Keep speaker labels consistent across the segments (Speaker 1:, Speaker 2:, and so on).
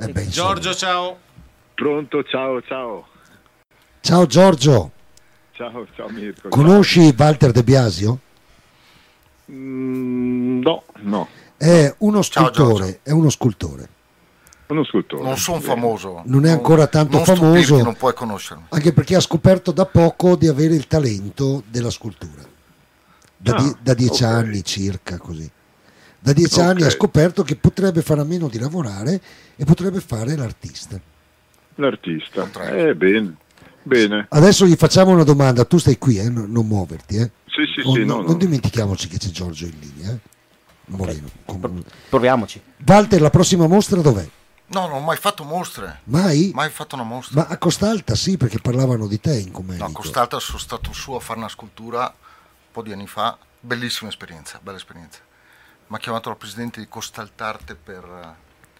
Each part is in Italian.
Speaker 1: beh,
Speaker 2: Giorgio, ciao.
Speaker 3: Pronto, ciao, ciao.
Speaker 1: Ciao Giorgio.
Speaker 3: Ciao Mirko.
Speaker 1: Conosci Walter De Biasio?
Speaker 3: No.
Speaker 1: È uno scultore,
Speaker 4: Giorgio.
Speaker 1: è uno scultore.
Speaker 3: Uno scultore.
Speaker 4: Non sono famoso.
Speaker 1: Non è ancora tanto
Speaker 4: non
Speaker 1: famoso,
Speaker 4: stupirti, non puoi conoscerlo.
Speaker 1: anche perché ha scoperto da poco di avere il talento della scultura. Da 10 anni circa, così. Da 10 anni ha scoperto che potrebbe fare a meno di lavorare e potrebbe fare l'artista.
Speaker 3: L'artista. Bene.
Speaker 1: Adesso gli facciamo una domanda, tu stai qui, non muoverti.
Speaker 3: Sì,
Speaker 1: non dimentichiamoci che c'è Giorgio in linea. Moreno.
Speaker 5: Proviamoci.
Speaker 1: Walter, la prossima mostra dov'è?
Speaker 4: No, non ho mai fatto mostre.
Speaker 1: Mai?
Speaker 4: Mai fatto una mostra.
Speaker 1: Ma a Costalta sì, perché parlavano di te in commento.
Speaker 4: No, a Costalta sono stato su a fare una scultura un po' di anni fa. Bellissima esperienza, bella esperienza. Mi ha chiamato la presidente di Costaltarte per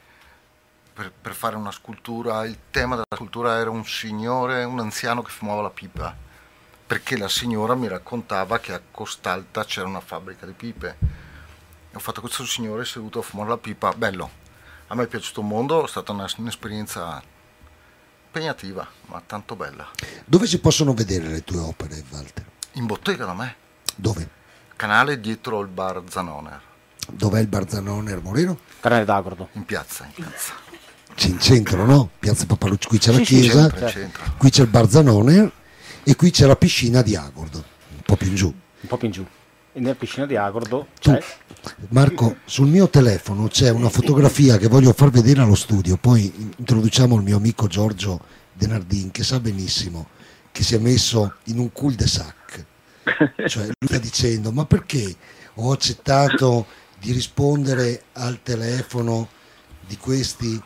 Speaker 4: fare una scultura. Il tema della scultura era un signore, un anziano che fumava la pipa, perché la signora mi raccontava che a Costalta c'era una fabbrica di pipe. E ho fatto questo signore seduto a fumare la pipa, bello. A me è piaciuto il mondo, è stata un'esperienza impegnativa, ma tanto bella.
Speaker 1: Dove si possono vedere le tue opere, Walter?
Speaker 4: In bottega da me.
Speaker 1: Dove?
Speaker 4: Canale dietro il bar Zanoner.
Speaker 1: Dov'è il bar Zanoner, Moreno?
Speaker 5: Canale d'Agordo.
Speaker 4: In piazza.
Speaker 1: C'è in centro, no? Piazza Papalucci, qui c'è la
Speaker 5: Sì,
Speaker 1: chiesa,
Speaker 4: centro.
Speaker 1: qui c'è il bar Zanoner e qui c'è la piscina di Agordo, un po' più in giù.
Speaker 5: Un po' più in giù. E nella piscina di Agordo
Speaker 1: Tu,
Speaker 5: c'è...
Speaker 1: Marco, sul mio telefono c'è una fotografia che voglio far vedere allo studio, poi introduciamo il mio amico Giorgio Denardin, che sa benissimo che si è messo in un cul-de-sac. Cioè lui sta dicendo: ma perché ho accettato di rispondere al telefono di questi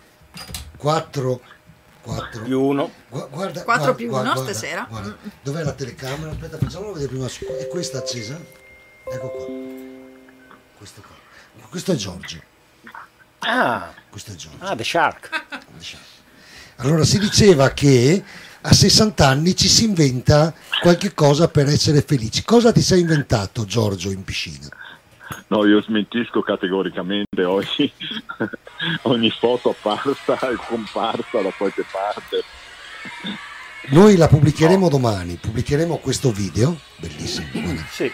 Speaker 1: 4
Speaker 5: più 1
Speaker 1: guarda
Speaker 6: 4 più 1
Speaker 1: guarda,
Speaker 6: stasera.
Speaker 1: guarda. Dov'è la telecamera? Aspetta, facciamola vedere prima. È questa accesa? Ecco qua. Questo è Giorgio. Questo è Giorgio.
Speaker 5: The Shark.
Speaker 1: Allora si diceva che a 60 anni ci si inventa qualche cosa per essere felici. Cosa ti sei inventato, Giorgio, in piscina?
Speaker 3: No, io smentisco categoricamente ogni foto apparsa e comparsa da qualche parte.
Speaker 1: Noi la pubblicheremo domani, pubblicheremo questo video, bellissimo.
Speaker 5: Sì.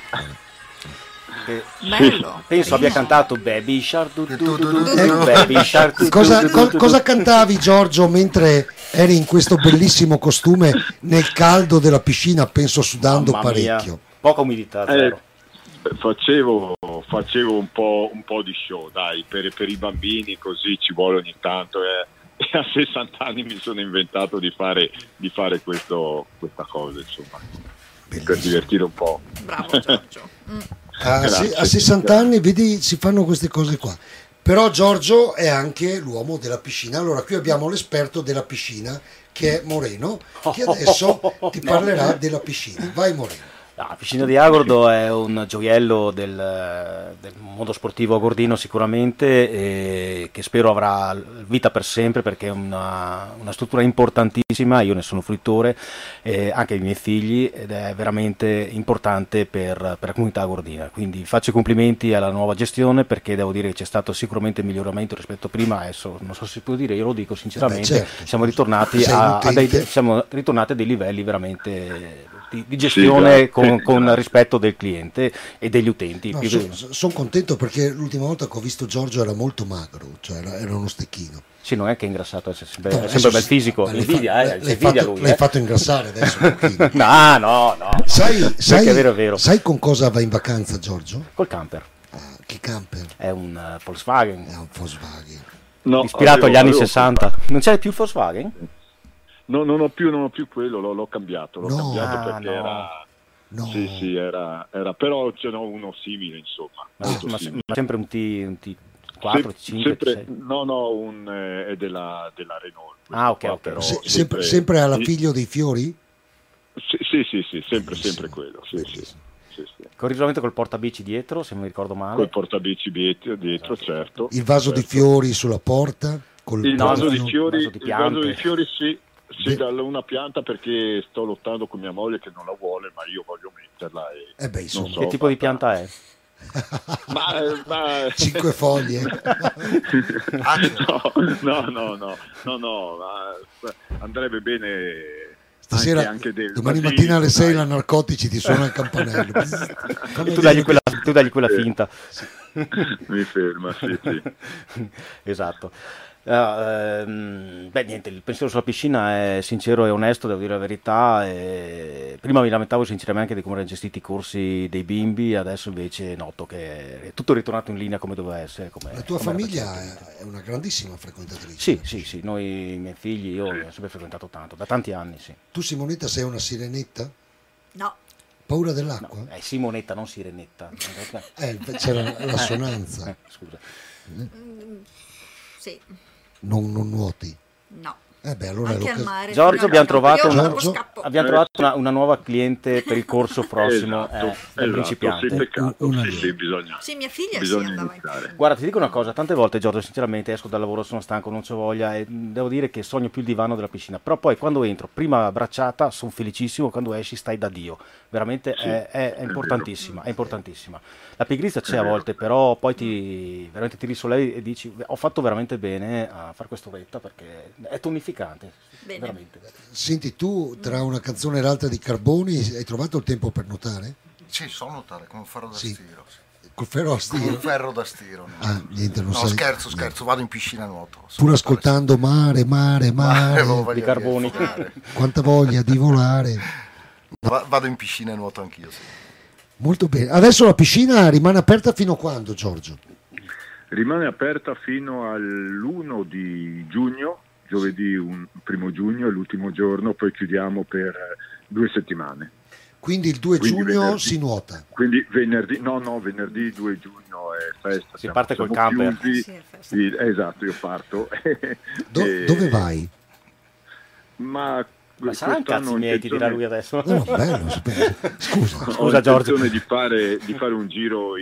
Speaker 6: Bello.
Speaker 5: Penso abbia cantato Baby Shark. Baby Shark.
Speaker 1: Cosa cantavi, Giorgio, mentre eri in questo bellissimo costume nel caldo della piscina, penso sudando parecchio?
Speaker 5: Poca umidità, zero.
Speaker 3: Facevo un po' di show, dai, per i bambini, così ci vuole ogni tanto. E a 60 anni mi sono inventato di fare questa cosa, insomma, per divertire un po'.
Speaker 6: Bravo Giorgio.
Speaker 1: A 60 anni, vedi, si fanno queste cose qua. Però Giorgio è anche l'uomo della piscina. Allora qui abbiamo l'esperto della piscina, che è Moreno, che adesso ti parlerà della piscina. Vai, Moreno.
Speaker 5: La piscina di Agordo è un gioiello del mondo sportivo agordino sicuramente, che spero avrà vita per sempre, perché è una struttura importantissima. Io ne sono fruitore, anche i miei figli, ed è veramente importante per la comunità agordina. Quindi faccio i complimenti alla nuova gestione, perché devo dire che c'è stato sicuramente un miglioramento rispetto a prima. Adesso non so se si può dire, io lo dico sinceramente,
Speaker 1: certo.
Speaker 5: Siamo ritornati a dei livelli veramente di gestione,
Speaker 3: sì,
Speaker 5: con rispetto del cliente e degli utenti.
Speaker 1: No, sono contento, perché l'ultima volta che ho visto Giorgio era molto magro, cioè era uno stecchino.
Speaker 5: Sì, non è che è ingrassato, è sempre,
Speaker 1: No,
Speaker 5: è sempre bel fisico.
Speaker 1: L'hai fatto ingrassare adesso un pochino.
Speaker 5: No.
Speaker 1: Sai,
Speaker 5: è vero.
Speaker 1: Sai con cosa va in vacanza Giorgio?
Speaker 5: Col camper.
Speaker 1: Che camper?
Speaker 5: È un Volkswagen.
Speaker 1: È un Volkswagen.
Speaker 3: No,
Speaker 5: ispirato agli anni 60. Non c'è più Volkswagen?
Speaker 3: No, non ho più quello, l'ho cambiato. Perché
Speaker 5: no.
Speaker 3: era...
Speaker 1: No.
Speaker 3: Sì, era però ce n'ho uno simile, insomma.
Speaker 5: Ma sempre un T4, T5?
Speaker 3: Sempre, no, è della Renault.
Speaker 5: Ok.
Speaker 3: Però
Speaker 1: sempre alla Figlio dei Fiori?
Speaker 3: Sì, sempre quello, sì.
Speaker 5: Con ritrovamento col portabici dietro, se non mi ricordo male.
Speaker 3: Col portabici dietro, certo.
Speaker 1: Il vaso di fiori sulla porta?
Speaker 3: Il vaso di fiori, sì,
Speaker 1: Beh.
Speaker 3: da una pianta, perché sto lottando con mia moglie che non la vuole, ma io voglio metterla.
Speaker 1: Insomma.
Speaker 5: Che tipo di pianta è?
Speaker 3: Ma
Speaker 1: 5 foglie.
Speaker 3: No, ma andrebbe bene
Speaker 1: Stasera,
Speaker 3: anche del
Speaker 1: domani
Speaker 3: basilico,
Speaker 1: mattina alle 6
Speaker 3: dai.
Speaker 1: la narcotici ti suona il campanello.
Speaker 5: E tu dagli quella finta.
Speaker 3: Mi ferma, sì.
Speaker 5: Esatto. Beh, niente, il pensiero sulla piscina è sincero e onesto, devo dire la verità. Prima mi lamentavo sinceramente di come erano gestiti i corsi dei bimbi, adesso invece noto che è tutto ritornato in linea come doveva essere.
Speaker 1: La tua famiglia è una grandissima frequentatrice.
Speaker 5: Sì, noi, i miei figli, io ho sempre frequentato tanto, da tanti anni, sì.
Speaker 1: Tu, Simonetta, sei una sirenetta?
Speaker 2: No.
Speaker 1: Paura dell'acqua?
Speaker 5: No, è Simonetta, non Sirenetta.
Speaker 1: C'era l'assonanza.
Speaker 5: Scusa.
Speaker 2: Sì.
Speaker 1: Non nuoti?
Speaker 2: No.
Speaker 1: Allora
Speaker 2: Anche al mare.
Speaker 5: Giorgio, abbiamo trovato,
Speaker 2: Abbiamo
Speaker 5: trovato una nuova cliente per il corso prossimo del principiante.
Speaker 3: Sì, peccato.
Speaker 1: Una
Speaker 3: Sì, bisogna.
Speaker 2: Sì, mia figlia
Speaker 3: Bisogna
Speaker 2: andava
Speaker 3: iniziare.
Speaker 5: Guarda, ti dico una cosa, tante volte Giorgio, sinceramente esco dal lavoro, sono stanco, non c'ho voglia e devo dire che sogno più il divano della piscina, però poi quando entro, prima abbracciata, sono felicissimo, quando esci stai da Dio, veramente è importantissima, è importantissima. La pigrizia c'è a volte, però poi veramente ti risollevi e dici ho fatto veramente bene a fare quest'oretta perché è tonificante,
Speaker 2: Bene.
Speaker 5: veramente.
Speaker 1: Senti, tu tra una canzone e l'altra di Carboni hai trovato il tempo per nuotare?
Speaker 4: Sì, so nuotare con un ferro da
Speaker 1: Sì.
Speaker 4: stiro. Sì.
Speaker 1: Col ferro a
Speaker 4: Con un
Speaker 1: stiro?
Speaker 4: ferro da stiro. No,
Speaker 1: Niente, non
Speaker 4: no
Speaker 1: sai.
Speaker 4: scherzo, vado in piscina e nuoto. So
Speaker 1: Pur
Speaker 4: nuotare,
Speaker 1: ascoltando mare,
Speaker 4: avevo voglia
Speaker 5: di Carboni.
Speaker 4: affogare.
Speaker 1: quanta voglia di volare.
Speaker 4: Vado in piscina e nuoto anch'io. Sì.
Speaker 1: Molto bene. Adesso la piscina rimane aperta fino a quando, Giorgio?
Speaker 3: Rimane aperta fino all'1 di giugno, giovedì 1 giugno è l'ultimo giorno, poi chiudiamo per 2 settimane.
Speaker 1: Quindi il 2
Speaker 3: Quindi
Speaker 1: giugno
Speaker 3: venerdì.
Speaker 1: si nuota.
Speaker 3: Quindi venerdì 2 giugno è festa.
Speaker 5: Si parte col camper.
Speaker 3: chiusi.
Speaker 2: Sì, è festa.
Speaker 3: Sì, esatto, io parto.
Speaker 1: Dove vai?
Speaker 3: Ma
Speaker 5: saranno cazzi miei, ti dirà lui adesso.
Speaker 1: No, bello, scusa.
Speaker 3: Ho
Speaker 5: Scusa, Giorgio.
Speaker 3: intenzione di fare un giro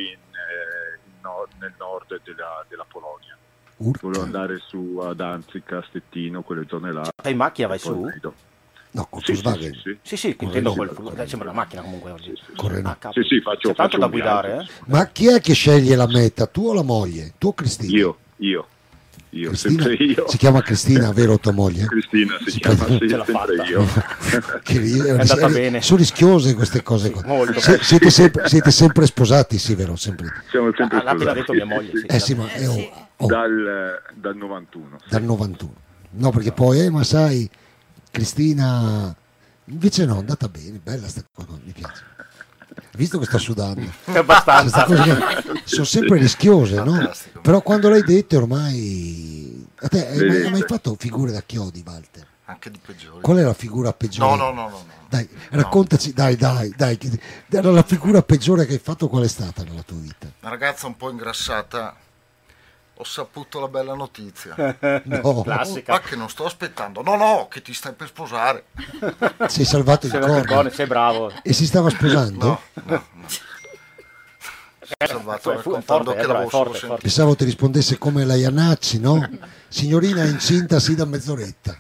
Speaker 3: nel nord della Polonia.
Speaker 1: Urca.
Speaker 3: Volevo andare su ad Danzig, a Stettino, quelle zone là.
Speaker 5: Sei in macchina, vai
Speaker 3: E poi
Speaker 5: su?
Speaker 3: vedo.
Speaker 1: No, con
Speaker 3: Sì,
Speaker 1: Volkswagen.
Speaker 5: Sì, intendo sembra una macchina comunque oggi.
Speaker 1: Corre no.
Speaker 5: Ah, cavolo.
Speaker 3: Sì, faccio
Speaker 5: C'è tanto da
Speaker 3: un
Speaker 5: guidare,
Speaker 3: viaggio.
Speaker 1: Ma chi è che sceglie la meta? Tu o la moglie? Tu o Cristina?
Speaker 3: Io,
Speaker 1: Cristina?
Speaker 3: sempre io.
Speaker 1: Si chiama Cristina, vero tua moglie?
Speaker 3: Cristina si chiama, sì,
Speaker 5: Ce l'ha
Speaker 3: sempre
Speaker 5: fatta.
Speaker 3: io.
Speaker 5: È andata bene.
Speaker 1: Sono rischiose queste cose qua.
Speaker 5: Molto.
Speaker 1: Siete sempre sposati, sì, vero? Sempre.
Speaker 3: Siamo sempre
Speaker 5: L'ha appena
Speaker 3: sposati.
Speaker 5: detto mia moglie, sì.
Speaker 1: Sì, ma
Speaker 2: sì.
Speaker 3: Dal 91.
Speaker 1: dal 91. No, perché poi, ma sai, Cristina, invece no, è andata bene, bella sta cosa, mi piace. Visto che sta sudando.
Speaker 5: Abbastanza.
Speaker 1: Queste cose che sono sempre rischiose, no?
Speaker 4: Fantastico.
Speaker 1: Però quando l'hai detto ormai... A te
Speaker 3: Vedi.
Speaker 1: hai mai fatto figure da chiodi, Walter?
Speaker 4: Anche di peggiori.
Speaker 1: Qual è la figura peggiore?
Speaker 4: No.
Speaker 1: Dai, raccontaci, dai, la figura peggiore che hai fatto qual è stata nella tua vita?
Speaker 4: Una ragazza un po' ingrassata. Ho saputo la bella notizia.
Speaker 1: No,
Speaker 5: Classica.
Speaker 4: Ma che non sto aspettando. No, che ti stai per sposare.
Speaker 1: sei salvato il
Speaker 5: Sei andato
Speaker 1: corno.
Speaker 5: buono, sei bravo.
Speaker 1: E si stava sposando?
Speaker 4: No. Sono salvato
Speaker 5: Fu
Speaker 4: raccontando
Speaker 5: forte,
Speaker 4: che l'avevo
Speaker 5: forte,
Speaker 4: solo
Speaker 5: forte.
Speaker 4: sentito.
Speaker 1: Pensavo ti rispondesse come la Iannacci, no? Signorina è incinta sì da mezz'oretta.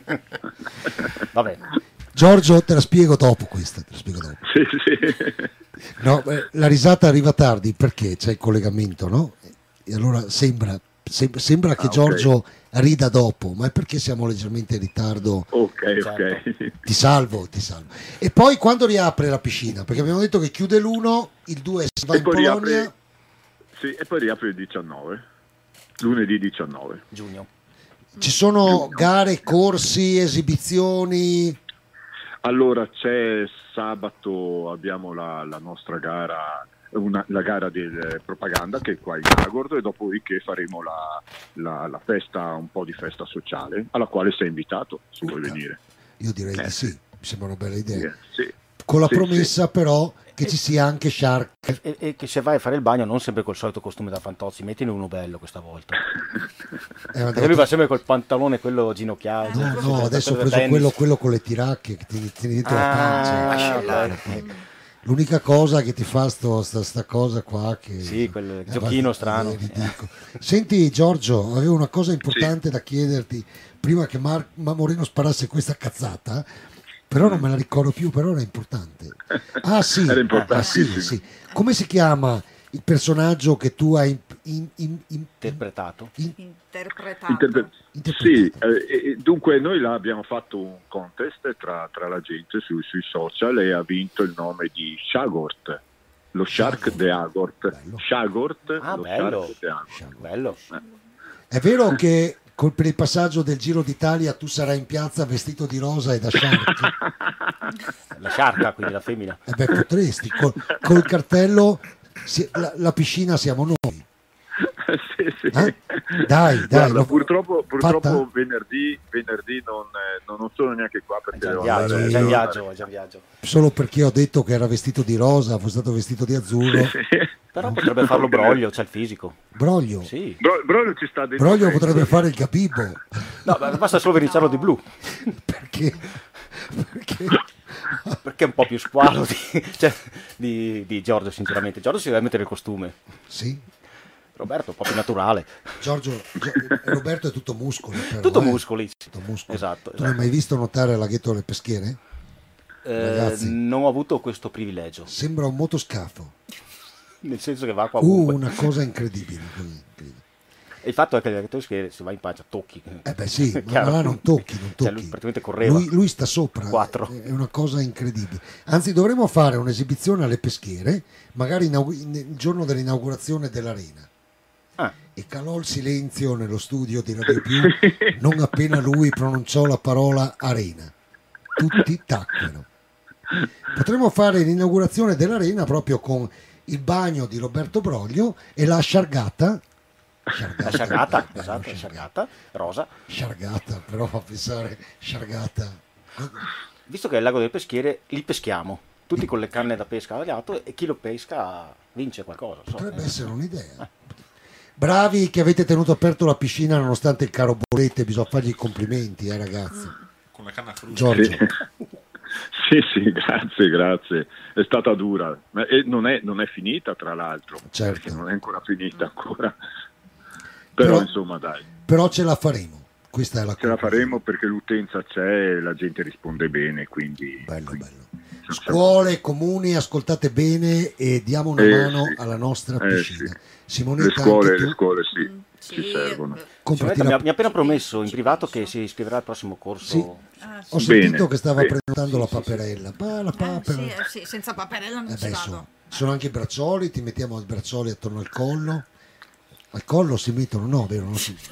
Speaker 5: Vabbè.
Speaker 1: Giorgio, te la spiego dopo questa, te la spiego dopo.
Speaker 3: Sì.
Speaker 1: No, la risata arriva tardi perché c'è il collegamento, no? E allora sembra che Giorgio rida dopo, ma è perché siamo leggermente in ritardo.
Speaker 3: Ok.
Speaker 1: Ti salvo. E poi quando riapre la piscina? Perché abbiamo detto che chiude l'1, il 2 si va
Speaker 3: E
Speaker 1: in
Speaker 3: poi
Speaker 1: Polonia.
Speaker 3: e poi riapre il 19. Lunedì 19.
Speaker 5: Giugno.
Speaker 1: Ci sono gare, corsi, esibizioni.
Speaker 3: Allora c'è sabato, abbiamo la nostra gara, la gara del propaganda che è qua in Agordo, e dopodiché faremo la festa, un po' di festa sociale, alla quale sei invitato se vuoi venire.
Speaker 1: Io direi di sì, mi sembra una bella idea.
Speaker 3: Sì.
Speaker 1: Con la
Speaker 3: Sì,
Speaker 1: promessa però che ci sia anche Shark.
Speaker 5: E che se vai a fare il bagno non sempre col solito costume da Fantozzi, mettine uno bello questa volta. Perché lui va sempre col pantalone quello ginocchiato.
Speaker 1: No, adesso ho preso quello con le tiracche che tieni dentro la pancia.
Speaker 5: Ok.
Speaker 1: L'unica cosa che ti fa sta cosa qua che
Speaker 5: Sì, quel giochino strano.
Speaker 1: è ridicolo. Senti Giorgio, avevo una cosa importante da chiederti prima che Moreno sparasse questa cazzata, però non me la ricordo più, però era importante. Ah sì,
Speaker 3: Era importantissimo.
Speaker 1: sì. Come si chiama il personaggio che tu hai
Speaker 5: interpretato.
Speaker 3: Interpretato. Sì, dunque noi abbiamo fatto un contest tra la gente sui social e ha vinto il nome di Shagort, lo Shark de Agort. Shagort, lo
Speaker 5: bello.
Speaker 3: Shark de Agort.
Speaker 5: Bello.
Speaker 1: È vero che per il passaggio del Giro d'Italia tu sarai in piazza vestito di rosa e da shark?
Speaker 5: La sciarca, quindi la femmina.
Speaker 1: Potresti, col cartello la piscina siamo noi.
Speaker 3: Sì.
Speaker 1: Dai.
Speaker 3: Guarda, purtroppo venerdì non sono neanche qua perché
Speaker 5: è già in viaggio.
Speaker 1: Solo perché ho detto che era vestito di rosa, fosse stato vestito di azzurro.
Speaker 5: Però potrebbe farlo Broglio, c'è il fisico.
Speaker 1: Broglio?
Speaker 5: Sì.
Speaker 3: Broglio ci sta dentro.
Speaker 1: Broglio potrebbe fare il Gabibbo.
Speaker 5: No, basta solo verniciarlo di blu.
Speaker 1: Perché?
Speaker 5: Perché è un po' più squalo di Giorgio, sinceramente. Giorgio si deve mettere il costume.
Speaker 1: Sì.
Speaker 5: Roberto è un po' più naturale.
Speaker 1: Roberto è tutto muscoli. Però,
Speaker 5: tutto muscoli.
Speaker 1: Esatto. Tu non hai mai visto nuotare al laghetto delle Peschiere?
Speaker 5: Non ho avuto questo privilegio.
Speaker 1: Sembra un motoscafo.
Speaker 5: Nel senso che va qua ovunque.
Speaker 1: Una cosa incredibile.
Speaker 5: E il fatto è che se vai in pancia tocchi.
Speaker 1: Sì, ma là non tocchi.
Speaker 5: Cioè, lui praticamente correva.
Speaker 1: Lui sta sopra.
Speaker 5: 4.
Speaker 1: È una cosa incredibile. Anzi, dovremmo fare un'esibizione alle Peschiere, magari il giorno dell'inaugurazione dell'arena. E calò il silenzio nello studio di Radio Più non appena lui pronunciò la parola arena. Tutti tacquero. Potremmo fare l'inaugurazione dell'arena proprio con il bagno di Roberto Broglio e la sciargata.
Speaker 5: La sciargata, esatto, la sciargata rosa.
Speaker 1: Sciargata, però fa pensare sciargata.
Speaker 5: Visto che è il lago delle Peschiere, li peschiamo. Tutti con le canne da pesca al lato e chi lo pesca vince qualcosa.
Speaker 1: Potrebbe essere un'idea. Bravi che avete tenuto aperto la piscina nonostante il caro bollette, bisogna fargli i complimenti, ragazzi.
Speaker 2: Con la canna cruda.
Speaker 1: Giorgio.
Speaker 3: Sì, grazie. È stata dura. E non è finita, tra l'altro.
Speaker 1: Certo.
Speaker 3: Non è ancora finita ancora. Però insomma, dai.
Speaker 1: Però ce la faremo. Questa è la
Speaker 3: Ce la faremo perché l'utenza c'è e la gente risponde bene, quindi...
Speaker 1: Bello. Scuole, comuni, ascoltate bene e diamo una mano alla nostra piscina. Simonetta,
Speaker 3: le scuole ci servono.
Speaker 5: Mi ha appena promesso in privato che si iscriverà al prossimo corso.
Speaker 1: Sì. Ho sentito che stava prenotando la paperella. La papera.
Speaker 6: Sì, senza paperella non ci vado.
Speaker 1: Sono anche i braccioli, ti mettiamo i braccioli attorno al collo. Al collo si mettono, no, vero? No.
Speaker 3: Sì,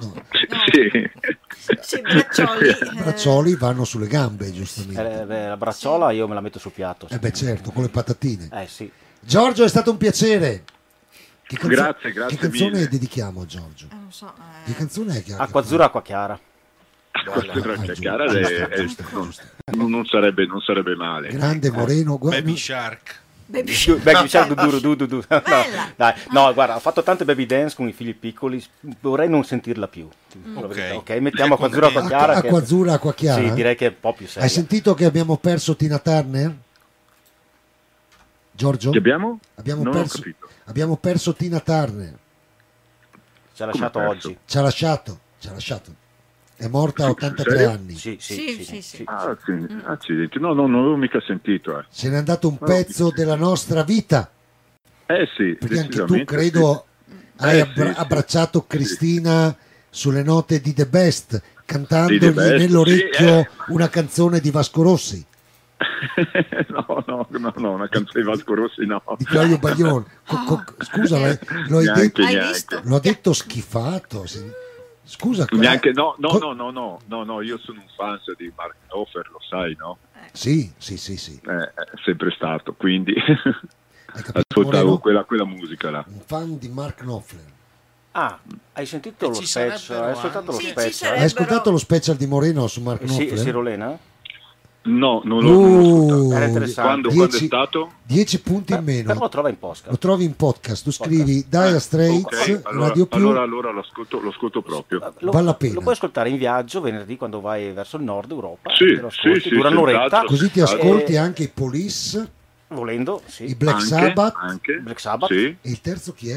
Speaker 1: I braccioli vanno sulle gambe, giustamente.
Speaker 5: La bracciola io me la metto sul piatto.
Speaker 1: Certo, con le patatine.
Speaker 5: Sì.
Speaker 1: Giorgio, è stato un piacere.
Speaker 3: Grazie
Speaker 1: Che canzone
Speaker 3: mille.
Speaker 1: dedichiamo a Giorgio?
Speaker 6: Non so.
Speaker 1: Che canzone è che ha?
Speaker 5: Acqua azzurra, acqua chiara.
Speaker 3: Chiara non sarebbe male.
Speaker 1: Grande Moreno.
Speaker 2: Baby Shark.
Speaker 5: Baby Shark du. No, guarda, ho fatto tante baby dance con i figli piccoli, vorrei non sentirla più. Ok, mettiamo acqua azzurra, acqua chiara.
Speaker 1: Acqua azzurra, acqua chiara?
Speaker 5: Sì, direi che è un po' più seria.
Speaker 1: Hai sentito che abbiamo perso Tina Turner? Giorgio?
Speaker 3: Che abbiamo?
Speaker 1: Abbiamo perso Tina Turner.
Speaker 5: Ci ha lasciato oggi.
Speaker 1: Ci ha lasciato. È morta a 83 anni.
Speaker 5: Sì.
Speaker 3: Accidenti. No, non avevo mica sentito.
Speaker 1: Se n'è andato un pezzo della nostra vita.
Speaker 3: Sì.
Speaker 1: Perché anche tu credo hai abbracciato Cristina sulle note di The Best, cantandogli nell'orecchio una canzone di Vasco Rossi.
Speaker 3: No, una canzone di Vasco Rossi no.
Speaker 1: Di Claudio Baglione. Scusa, l'ho detto schifato. Scusa,
Speaker 3: neanche no, io sono un fan di Mark Knopfler, lo sai, no?
Speaker 1: Sì.
Speaker 3: È sempre stato, quindi
Speaker 1: ascoltavo
Speaker 3: quella musica là.
Speaker 1: Un fan di Mark Knopfler.
Speaker 5: Hai sentito lo special? Hai ascoltato lo special?
Speaker 1: Hai ascoltato lo special di Moreno su Mark Knopfler?
Speaker 5: Sì, Rolena?
Speaker 3: No, non l'ho ascoltato.
Speaker 5: Era interessante.
Speaker 3: Quando è stato?
Speaker 1: 10 punti in meno.
Speaker 5: Però lo trovi in podcast.
Speaker 1: Lo trovi in podcast. Tu scrivi Dire Straits, Radio Più.
Speaker 3: Allora lo ascolto proprio.
Speaker 1: Vale la pena.
Speaker 5: Lo puoi ascoltare in viaggio venerdì quando vai verso il nord Europa.
Speaker 3: Sì,
Speaker 5: dura un'oretta.
Speaker 1: Così ti ascolti anche i Police.
Speaker 5: Volendo, sì.
Speaker 1: I Black Sabbath.
Speaker 3: Anche.
Speaker 5: Black Sabbath.
Speaker 3: Sì.
Speaker 1: E il terzo chi era?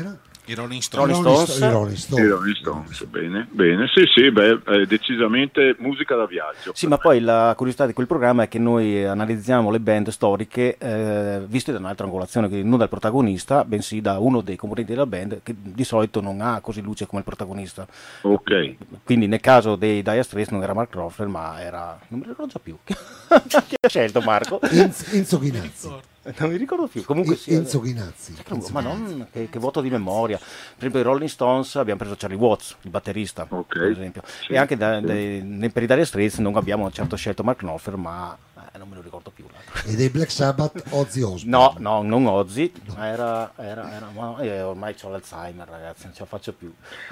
Speaker 2: I Rolling
Speaker 1: I
Speaker 2: Stones.
Speaker 1: Rolling Stones.
Speaker 3: I Rolling Stones, bene, sì, decisamente musica da viaggio.
Speaker 5: Sì, ma poi la curiosità di quel programma è che noi analizziamo le band storiche viste da un'altra angolazione, quindi non dal protagonista, bensì da uno dei componenti della band che di solito non ha così luce come il protagonista.
Speaker 3: Ok.
Speaker 5: Quindi nel caso dei Dire Straits non era Mark Knopfler, ma era... non mi ricordo già più. Chi ha scelto Marco?
Speaker 1: Enzo Ghinazzi.
Speaker 5: Non mi ricordo più. Comunque sì.
Speaker 1: Enzo Ghinazzi.
Speaker 5: Ma non, che vuoto di memoria. Per esempio i Rolling Stones abbiamo preso Charlie Watts, il batterista, per esempio.
Speaker 3: Sì,
Speaker 5: e anche per i Dire Straits non abbiamo certo scelto Mark Knopfler, ma non me lo ricordo più.
Speaker 1: E dei Black Sabbath Ozzy Osbourne.
Speaker 5: No, non Ozzy, era ma ormai ho l'Alzheimer, ragazzi, non ce la faccio più.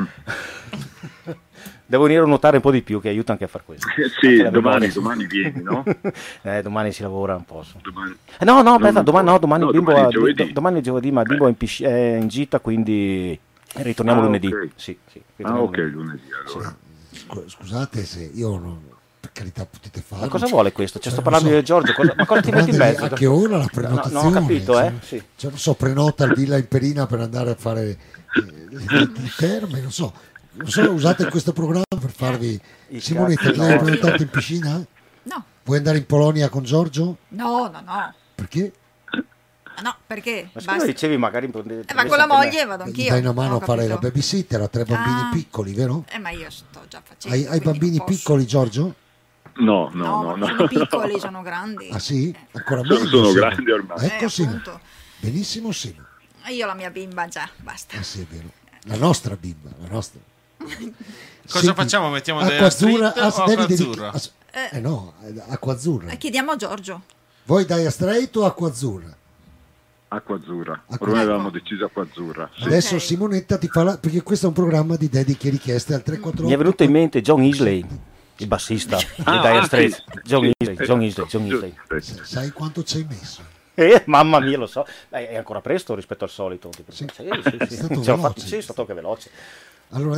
Speaker 5: Devo venire a nuotare un po' di più, che aiuta anche a far questo.
Speaker 3: Sì, domani vieni, no?
Speaker 5: Domani si lavora un po'.
Speaker 3: Domani.
Speaker 5: Aspetta, domani il bimbo
Speaker 3: domani
Speaker 5: è giovedì, ma il bimbo è in gita, quindi ritorniamo lunedì.
Speaker 3: Okay.
Speaker 5: Sì,
Speaker 3: lunedì allora.
Speaker 1: Scusate se io non... Per carità, potete farlo.
Speaker 5: Ma cosa vuole questo? Sto parlando di Giorgio, ma cosa ti metti in mezzo?
Speaker 1: A che ora la prenotazione?
Speaker 5: Non ho capito, Sì.
Speaker 1: Cioè, non so, prenota il Villa Imperina per andare a fare le terme, non so, usate questo programma per farvi... Simonetta, ti hai prenotato in piscina?
Speaker 6: No.
Speaker 1: Vuoi andare in Polonia con Giorgio?
Speaker 6: No.
Speaker 1: Perché?
Speaker 6: No, perché?
Speaker 5: Ma se dicevi magari...
Speaker 6: ma con la moglie vado
Speaker 1: Gli
Speaker 6: anch'io.
Speaker 1: dai una mano
Speaker 6: Ho
Speaker 1: a fare
Speaker 6: capito.
Speaker 1: la babysitter a 3 bambini piccoli, vero?
Speaker 6: Ma io sto già facendo.
Speaker 1: Hai
Speaker 6: quindi
Speaker 1: bambini
Speaker 6: non posso.
Speaker 1: piccoli, Giorgio?
Speaker 3: No.
Speaker 6: Sono piccoli, sono grandi.
Speaker 1: Ah sì? Ancora meglio.
Speaker 3: Sono
Speaker 1: Simo.
Speaker 3: grandi ormai.
Speaker 1: Ecco Simo.
Speaker 6: Appunto.
Speaker 1: Benissimo Simo.
Speaker 6: Io la mia bimba già, basta.
Speaker 1: Ah sì, è vero. La nostra bimba, la nostra.
Speaker 2: Cosa facciamo? Mettiamo
Speaker 1: acqua azzurra,
Speaker 2: o acqua azzurra?
Speaker 1: no, acqua azzurra.
Speaker 6: Chiediamo a Giorgio.
Speaker 1: Vuoi Dire Straits o acqua azzurra?
Speaker 3: Acqua azzurra.
Speaker 1: Acqua
Speaker 3: Ormai
Speaker 6: azzurra.
Speaker 3: avevamo deciso acqua azzurra. Sì.
Speaker 1: Adesso
Speaker 6: Ok.
Speaker 1: Simonetta ti fa perché questo è un programma di dediche e richieste al 348.
Speaker 5: Mi è venuto in mente John Isley, il bassista di Dire Straits. John Isley.
Speaker 1: Sai quanto ci hai messo?
Speaker 5: Mamma mia, lo so. È ancora presto rispetto al solito.
Speaker 1: Sì.
Speaker 5: Sì.
Speaker 1: È stato
Speaker 5: Ce l'ho fatta,
Speaker 1: veloce.
Speaker 5: sì, è stato anche veloce.
Speaker 1: Allora